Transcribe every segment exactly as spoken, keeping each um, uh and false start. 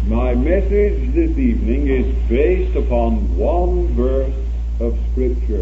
My message this evening is based upon one verse of Scripture.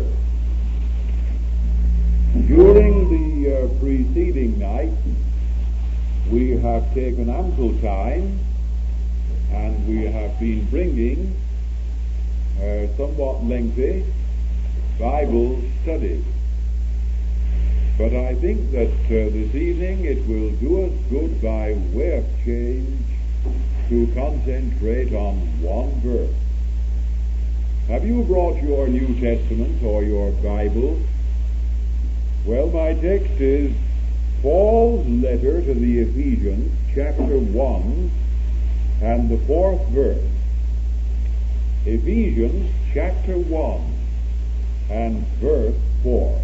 During the uh, preceding night, we have taken ample time and we have been bringing uh, somewhat lengthy Bible studies. But I think that uh, this evening it will do us good by way of change to concentrate on one verse. Have you brought your New Testament or your Bible? Well, my text is Paul's letter to the Ephesians, chapter one, and the fourth verse. Ephesians, chapter one, and verse four.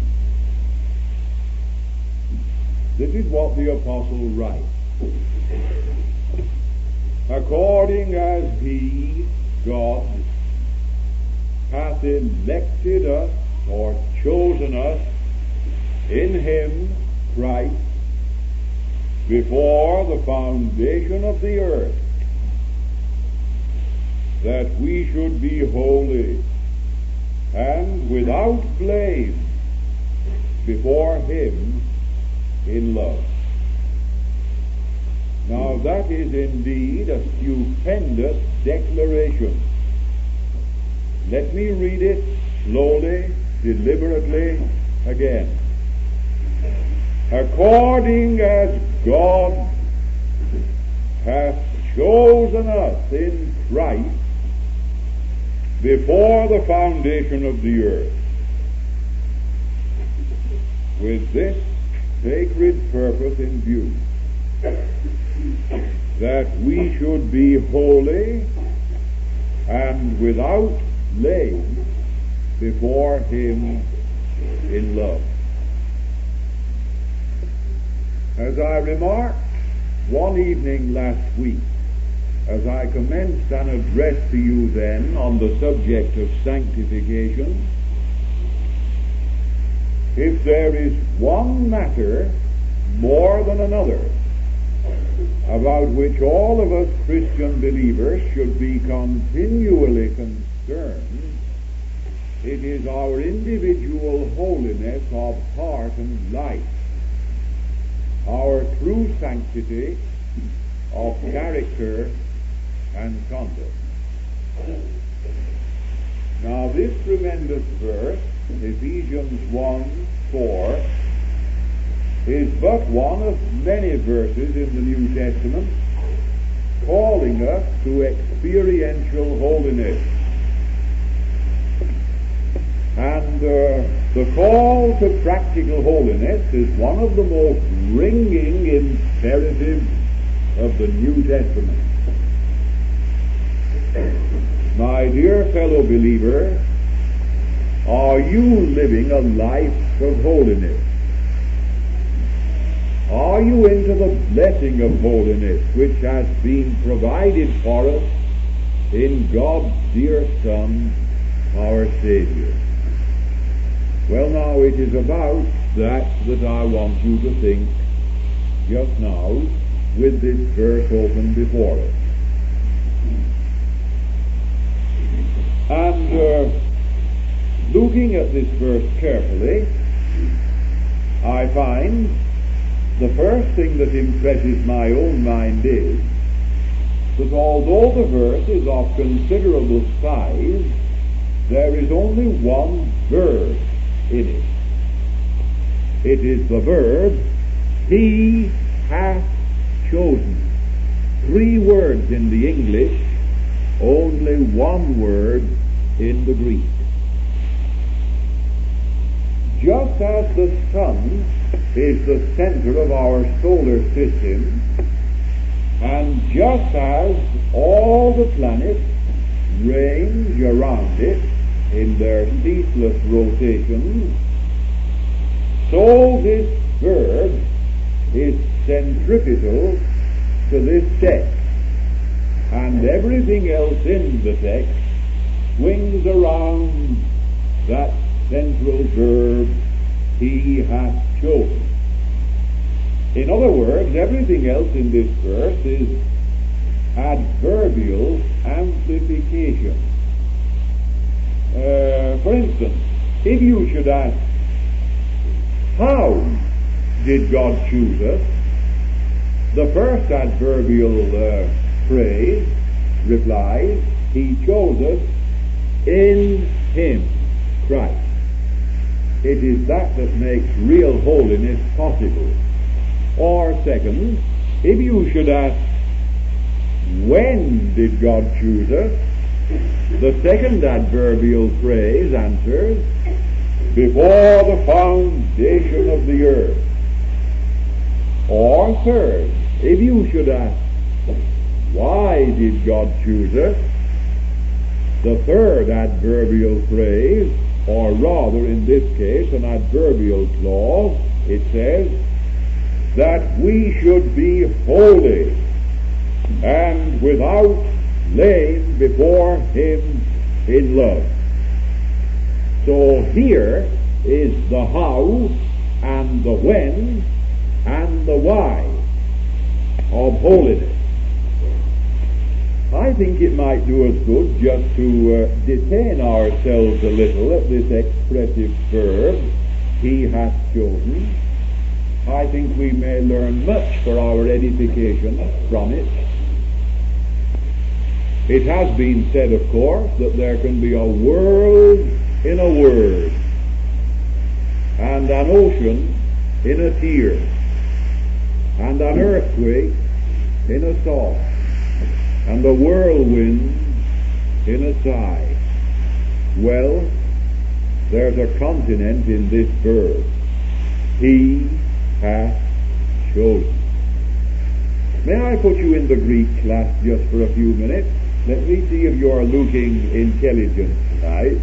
This is what the apostle writes. According as he, God, hath elected us or chosen us in him, Christ, before the foundation of the earth, that we should be holy and without blame before him in love. Now that is indeed a stupendous declaration. Let me read it slowly, deliberately again. According as God hath chosen us in Christ before the foundation of the earth, with this sacred purpose in view, that we should be holy and without blame before him in love. As I remarked one evening last week, as I commenced an address to you then on the subject of sanctification, if there is one matter more than another about which all of us Christian believers should be continually concerned, it is our individual holiness of heart and life, our true sanctity of character and conduct. Now this tremendous verse, Ephesians one four, is but one of many verses in the New Testament calling us to experiential holiness. And uh, the call to practical holiness is one of the most ringing imperatives of the New Testament. My dear fellow believer, are you living a life of holiness? Are you into the blessing of holiness which has been provided for us in God's dear Son, our Savior? Well, now it is about that that I want you to think just now with this verse open before us. And uh, looking at this verse carefully, I find the first thing that impresses my own mind is that although the verse is of considerable size, there is only one verb in it. It is the verb, he hath chosen. Three words in the English, only one word in the Greek. Just as the sun is the center of our solar system, and just as all the planets range around it in their ceaseless rotations, so this verb is centripetal to this text, and everything else in the text swings around that central verb, he hath chosen. In other words, everything else in this verse is adverbial amplification. Uh, for instance, if you should ask, how did God choose us? The first adverbial uh, phrase replies, He chose us in Him, Christ. It is that that makes real holiness possible. Or second, if you should ask, when did God choose us? The second adverbial phrase answers, before the foundation of the earth. Or third, if you should ask, why did God choose us? The third adverbial phrase, or rather in this case an adverbial clause, it says that we should be holy and without blame before Him in love. So here is the how and the when and the why of holiness. I think it might do us good just to uh, detain ourselves a little at this expressive verb, He hath chosen. I think we may learn much for our edification from it. It has been said, of course, that there can be a world in a word, and an ocean in a tear, and an earthquake in a song, and a whirlwind in a sigh. Well, there's a continent in this verb. He hath chosen. May I put you in the Greek class just for a few minutes? Let me see if you're looking intelligent tonight.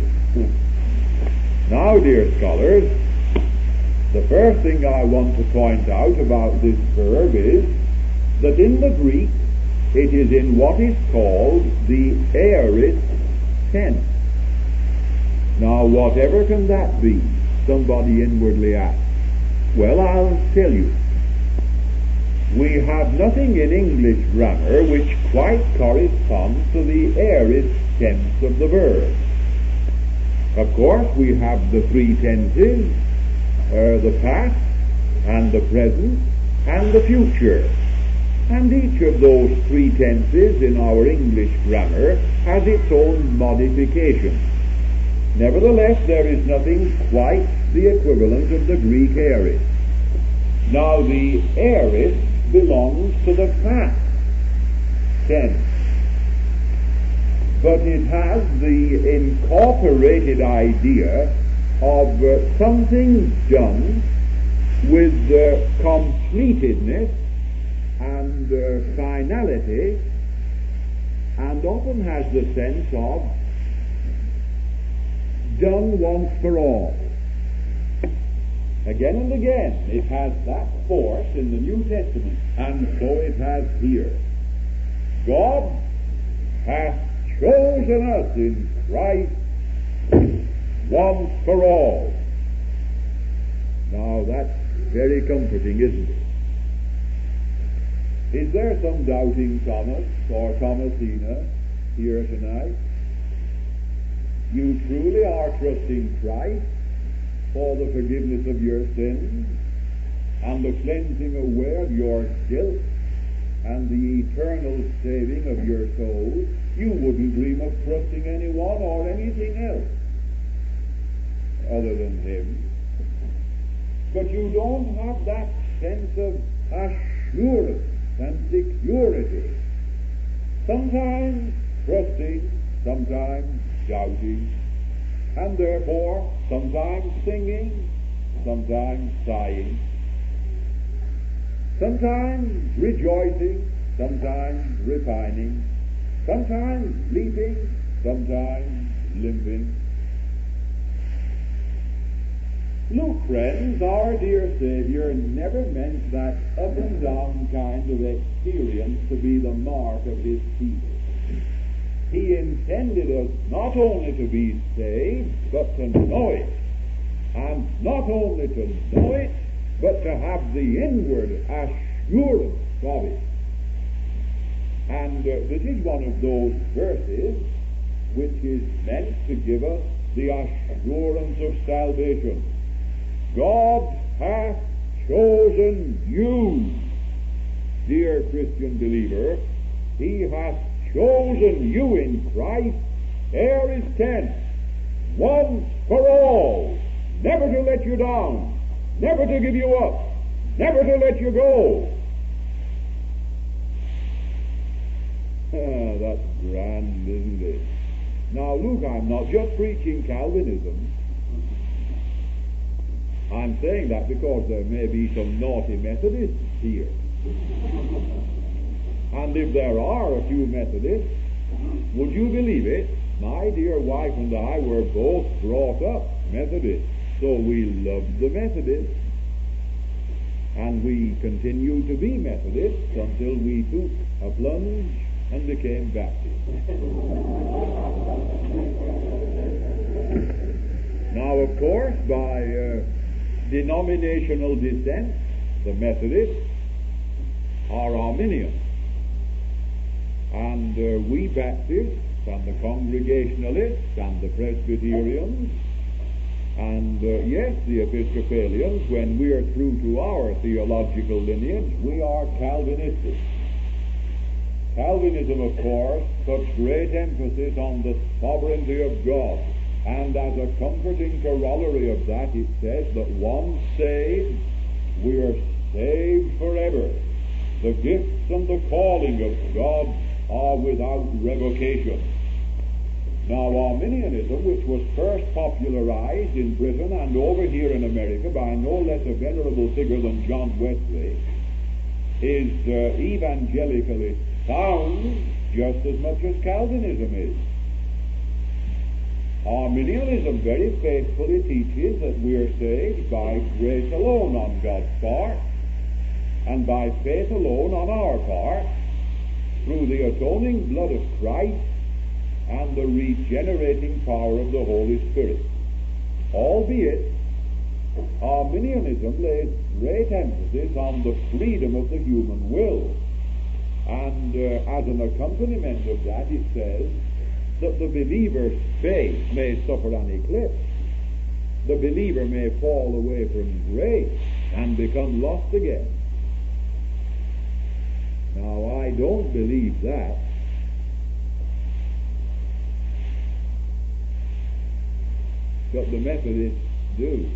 Now, dear scholars, the first thing I want to point out about this verb is that in the Greek it is in what is called the aorist tense. Now, whatever can that be? Somebody inwardly asks. Well, I'll tell you. We have nothing in English grammar which quite corresponds to the aorist tense of the verb. Of course, we have the three tenses, uh, the past, and the present, and the future. And each of those three tenses in our English grammar has its own modification. Nevertheless, there is nothing quite the equivalent of the Greek aorist. Now, the aorist belongs to the past tense, but it has the incorporated idea of uh, something done with uh, completedness and uh, finality, and often has the sense of done once for all. Again and again, it has that force in the New Testament, and so it has here. God hath chosen us in Christ once for all. Now, that's very comforting, isn't it? Is there some doubting Thomas or Thomasina here tonight? You truly are trusting Christ for the forgiveness of your sins and the cleansing away of your guilt and the eternal saving of your soul. You wouldn't dream of trusting anyone or anything else other than Him. But you don't have that sense of assurance and security. Sometimes trusting, sometimes doubting, and therefore sometimes singing, sometimes sighing, sometimes rejoicing, sometimes repining, sometimes leaping, sometimes limping. Look, friends, our dear Savior never meant that up and down kind of experience to be the mark of His people. He intended us not only to be saved, but to know it. And not only to know it, but to have the inward assurance of it. And uh, this is one of those verses which is meant to give us the assurance of salvation. God hath chosen you, dear Christian believer. He hath chosen you in Christ ere his tent, once for all, never to let you down, never to give you up, never to let you go. Ah, that's grand, isn't it? Now look, I'm not just preaching Calvinism. I'm saying that because there may be some naughty Methodists here. And if there are a few Methodists, would you believe it? My dear wife and I were both brought up Methodists, so we loved the Methodists. And we continued to be Methodists until we took a plunge and became Baptists. Now, of course, by uh, denominational descent, the Methodists are Arminians. And uh, we Baptists and the Congregationalists and the Presbyterians and, uh, yes, the Episcopalians, when we are true to our theological lineage, we are Calvinistic. Calvinism, of course, puts great emphasis on the sovereignty of God. And as a comforting corollary of that, it says that once saved, we are saved forever. The gifts and the calling of God are without revocation. Now, Arminianism, which was first popularized in Britain and over here in America by no less a venerable figure than John Wesley, is uh, evangelically sound just as much as Calvinism is. Arminianism very faithfully teaches that we are saved by grace alone on God's part and by faith alone on our part through the atoning blood of Christ and the regenerating power of the Holy Spirit. Albeit, Arminianism lays great emphasis on the freedom of the human will. And uh, as an accompaniment of that, it says that the believer's faith may suffer an eclipse. The believer may fall away from grace and become lost again. Now, I don't believe that. But the Methodists do.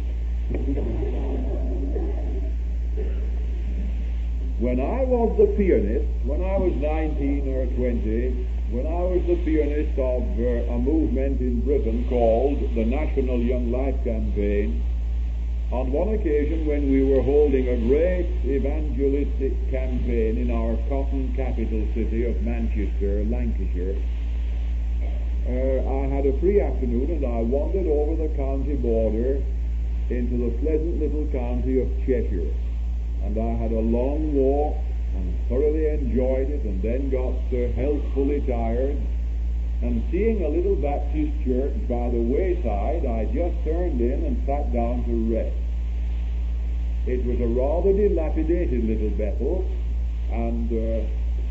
When I was the pianist, when I was nineteen or twenty, when I was the pianist of uh, a movement in Britain called the National Young Life Campaign, on one occasion when we were holding a great evangelistic campaign in our cotton capital city of Manchester, Lancashire, uh, I had a free afternoon and I wandered over the county border into the pleasant little county of Cheshire. And I had a long walk and thoroughly enjoyed it, and then got uh, healthfully tired. And seeing a little Baptist church by the wayside, I just turned in and sat down to rest. It was a rather dilapidated little Bethel, and uh,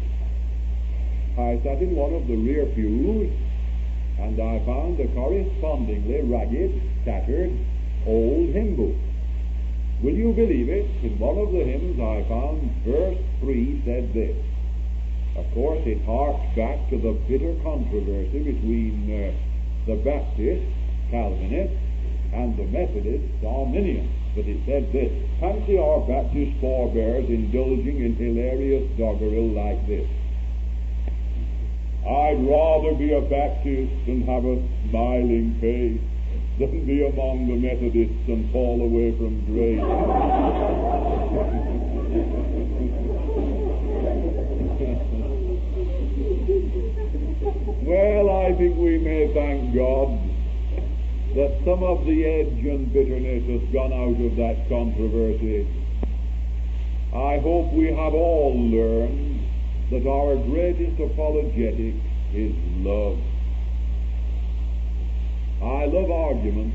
I sat in one of the rear pews, and I found a correspondingly ragged, tattered, old hymn book. Will you believe it? In one of the hymns I found verse three said this. Of course, it harks back to the bitter controversy between uh, the Baptists, Calvinists, and the Methodists, Arminians. But it said this. Fancy our Baptist forebears indulging in hilarious doggerel like this. I'd rather be a Baptist and have a smiling face than be among the Methodists and fall away from grace. Well, I think we may thank God that some of the edge and bitterness has gone out of that controversy. I hope we have all learned that our greatest apologetic is love. I love arguments.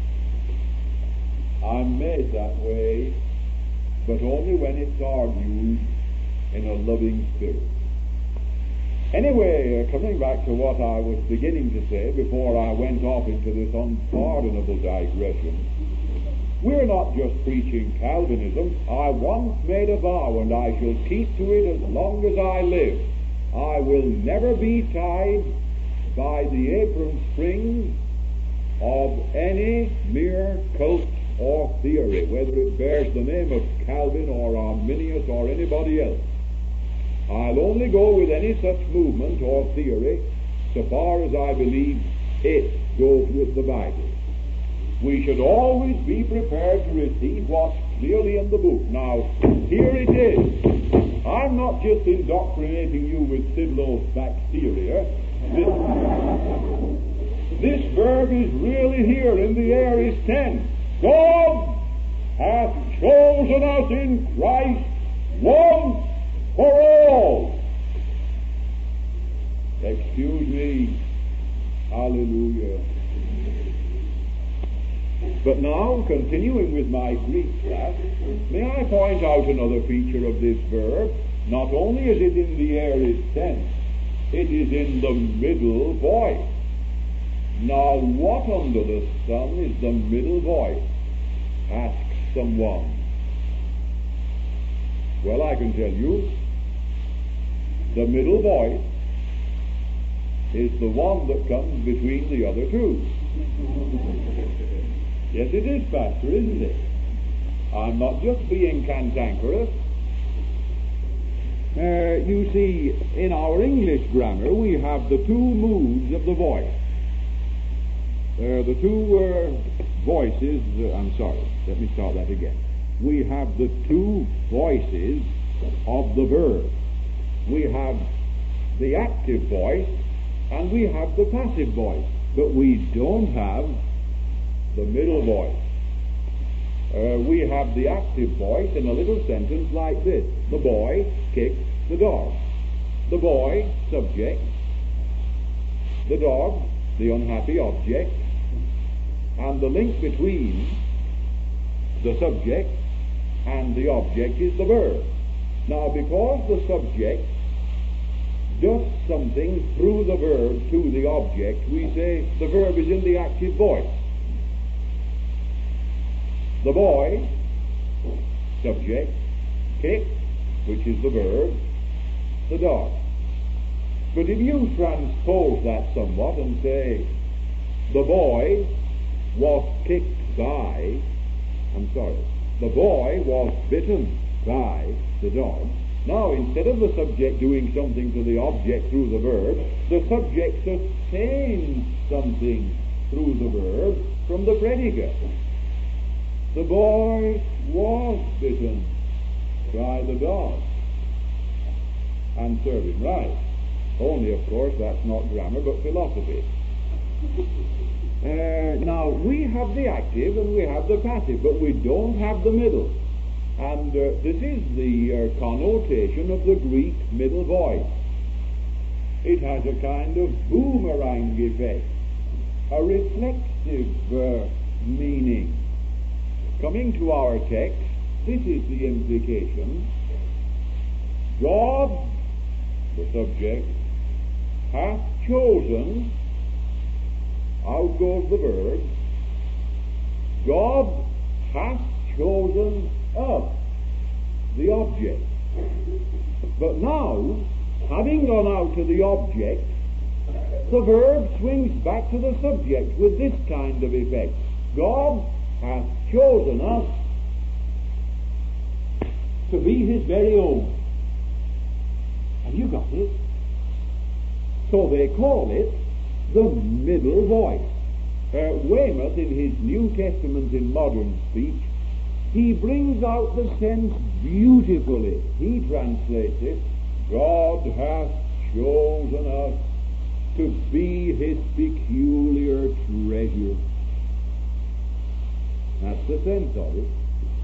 I'm made that way, but only when it's argued in a loving spirit. Anyway, uh, coming back to what I was beginning to say before I went off into this unpardonable digression, we're not just preaching Calvinism. I once made a vow, and I shall keep to it as long as I live. I will never be tied by the apron strings of any mere cult or theory, whether it bears the name of Calvin or Arminius or anybody else. I'll only go with any such movement or theory so far as I believe it goes with the Bible. We should always be prepared to receive what's clearly in the book. Now, here it is. I'm not just indoctrinating you with Sidlow's bacteria. This, this verb is really here in the aorist tense. God hath chosen us in Christ once for all. Excuse me. Hallelujah. But now, continuing with my Greek class, may I point out another feature of this verb? Not only is it in the aorist tense, it is in the middle voice. Now, what under the sun is the middle voice? Asks someone. Well, I can tell you, the middle voice is the one that comes between the other two. Yes, it is, Pastor, isn't it? I'm not just being cantankerous. Uh, you see, in our English grammar, we have the two moods of the voice. Uh, the two uh, voices, uh, I'm sorry, let me start that again. We have the two voices of the verb. We have the active voice and we have the passive voice, but we don't have the middle voice. Uh, we have the active voice in a little sentence like this. The boy kicked the dog. The boy, subject. The dog, the unhappy object. And the link between the subject and the object is the verb. Now, because the subject does something through the verb to the object, we say the verb is in the active voice. The boy, subject, kicked, which is the verb, the dog. But if you transpose that somewhat and say, the boy was kicked by, I'm sorry, the boy was bitten by the dog. Now, instead of the subject doing something to the object through the verb, the subject sustains something through the verb from the predicate. The boy was bitten by the dog. And serve him right. Only, of course, that's not grammar, but philosophy. Uh, now, we have the active and we have the passive, but we don't have the middle. And uh, this is the uh, connotation of the Greek middle voice. It has a kind of boomerang effect, a reflexive uh, meaning. Coming to our text, this is the implication. God, the subject, hath chosen, out goes the verb, God hath chosen us, the object. But now, having gone out to the object, the verb swings back to the subject with this kind of effect. God hath chosen us to be his very own. Have you got it? So they call it the middle voice. Uh, Weymouth, in his New Testament in modern speech, he brings out the sense beautifully. He translates it, God hath chosen us to be his peculiar treasure. That's the sense of it.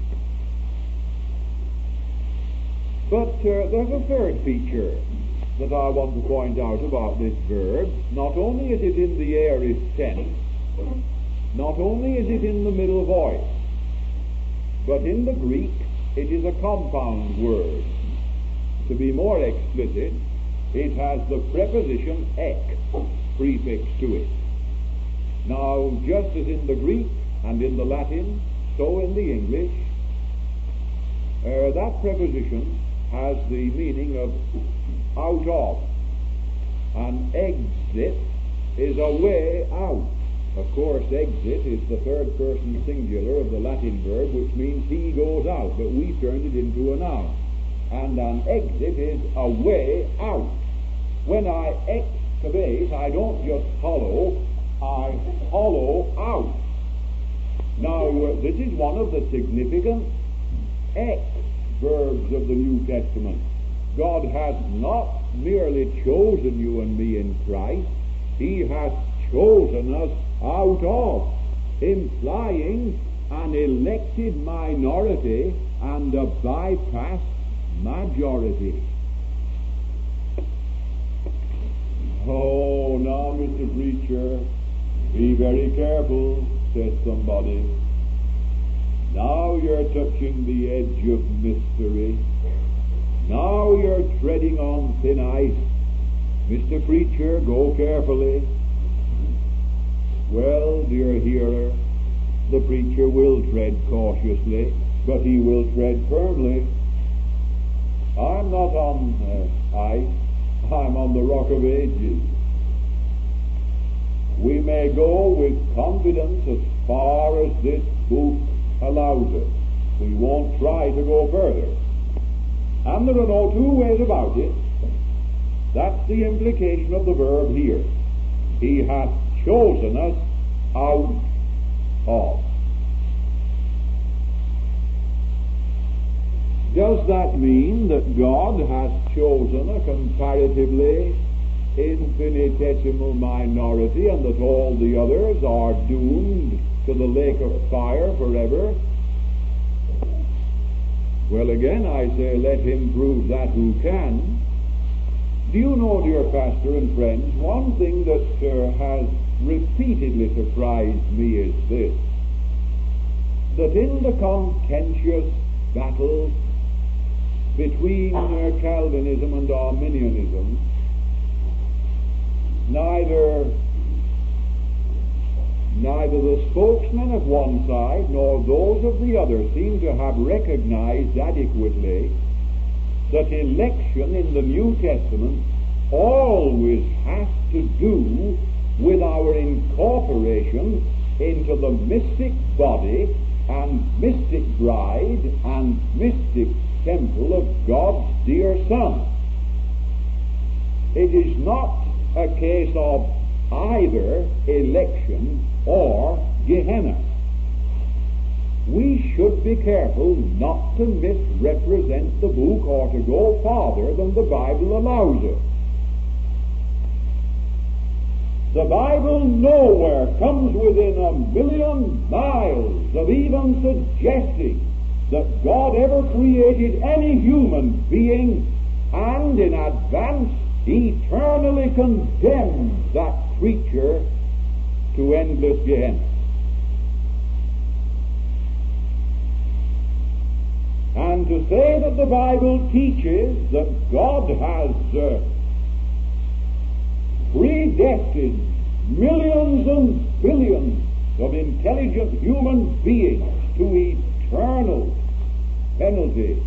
But uh, there's a third feature that I want to point out about this verb. Not only is it in the aorist tense, not only is it in the middle voice, but in the Greek it is a compound word. To be more explicit, it has the preposition ek prefixed to it. Now, just as in the Greek and in the Latin, so in the English, uh, that preposition has the meaning of out of. And exit is a way out. Of course, exit is the third person singular of the Latin verb, which means he goes out, but we turned it into a noun. And an exit is a way out. When I excavate, I don't just hollow, I hollow out. Now, uh, this is one of the significant ex verbs of the New Testament. God has not merely chosen you and me in Christ, He has chosen us out of, implying an elected minority and a bypassed majority. Oh, now, Mister Preacher, be very careful, says somebody. Now you're touching the edge of mystery. Now you're treading on thin ice. Mister Preacher, go carefully. Well, dear hearer, the preacher will tread cautiously, but he will tread firmly. I'm not on uh, ice. I'm on the rock of ages. We may go with confidence as far as this book allows us. We won't try to go further. And there are no two ways about it. That's the implication of the verb here. He hath chosen us out of. Does that mean that God has chosen a comparatively infinitesimal minority and that all the others are doomed to the lake of fire forever? Well, again, I say, let him prove that who can. Do you know, dear pastor and friends, one thing that uh, has repeatedly surprised me is this, that in the contentious battle between uh, Calvinism and Arminianism, neither neither the spokesmen of one side nor those of the other seem to have recognized adequately that election in the New Testament always has to do with our incorporation into the mystic body and mystic bride and mystic temple of God's dear Son. It is not a case of either election or Gehenna. We should be careful not to misrepresent the book or to go farther than the Bible allows us. The Bible nowhere comes within a million miles of even suggesting that God ever created any human being and in advance eternally condemned that creature to endless Gehenna. And to say that the Bible teaches that God has uh, predestined millions and billions of intelligent human beings to eternal penalty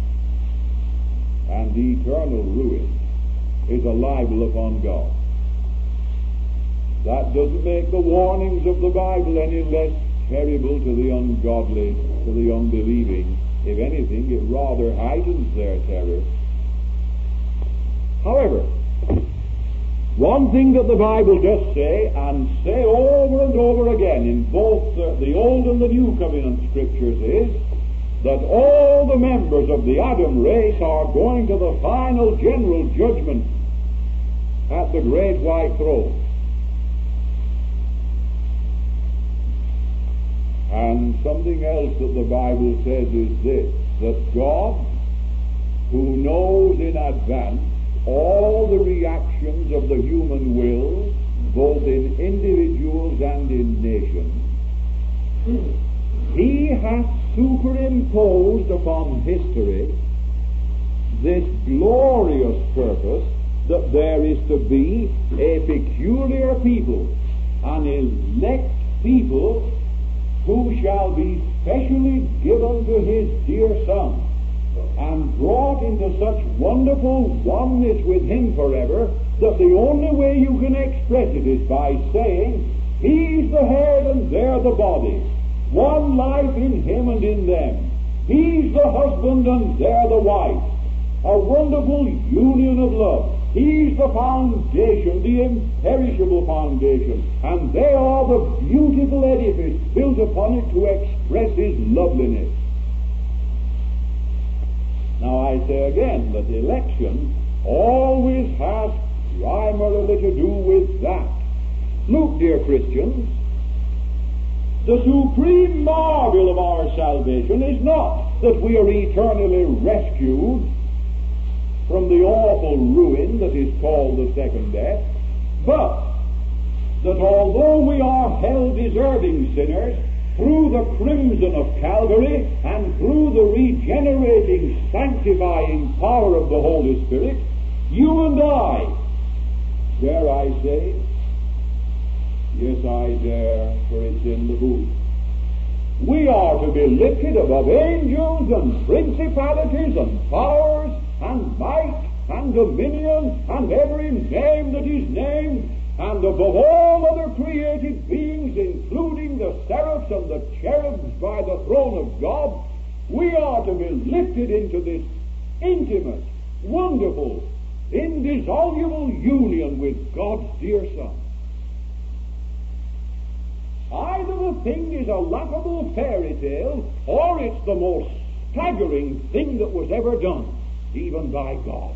and eternal ruin is a libel upon God. That doesn't make the warnings of the Bible any less terrible to the ungodly, to the unbelieving. If anything, it rather heightens their terror. However, one thing that the Bible does say, and say over and over again in both uh, the Old and the New Covenant Scriptures, is that all the members of the Adam race are going to the final general judgment at the great white throne. And something else that the Bible says is this, that God, who knows in advance all the reactions of the human will, both in individuals and in nations, He has superimposed upon history this glorious purpose that there is to be a peculiar people, an elect people, who shall be specially given to his dear Son, and brought into such wonderful oneness with him forever, that the only way you can express it is by saying, he's the head and they're the body. One life in him and in them. He's the husband and they're the wife. A wonderful union of love. He's the foundation, the imperishable foundation, and they are the beautiful edifice built upon it to express his loveliness. Now I say again that election always has primarily to do with that. Look, dear Christians, the supreme marvel of our salvation is not that we are eternally rescued from the awful ruin that is called the second death, but that although we are held deserving sinners, through the crimson of Calvary and through the regenerating, sanctifying power of the Holy Spirit, you and I, dare I say, yes I dare, for it's in the book, we are to be lifted above angels and principalities and powers and might and dominion and every name that is named, and above all other created beings, including the seraphs and the cherubs by the throne of God, we are to be lifted into this intimate, wonderful, indissoluble union with God's dear Son. Either the thing is a laughable fairy tale, or it's the most staggering thing that was ever done, even by God.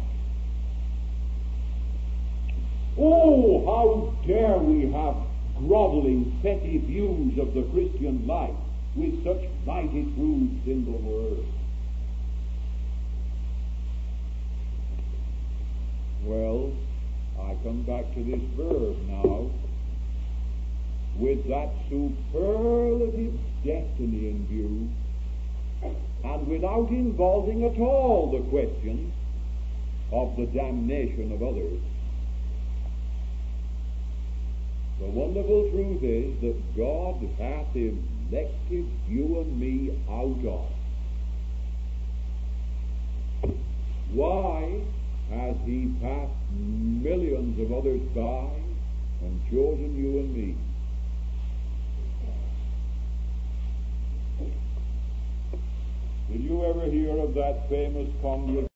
Oh, how dare we have groveling, petty views of the Christian life with such mighty truths in the Word. Well, I come back to this verb now. With that superlative destiny in view, and without involving at all the question of the damnation of others, the wonderful truth is that God hath elected you and me out of. Why has he passed millions of others by and chosen you and me? Did you ever hear of that famous congregation?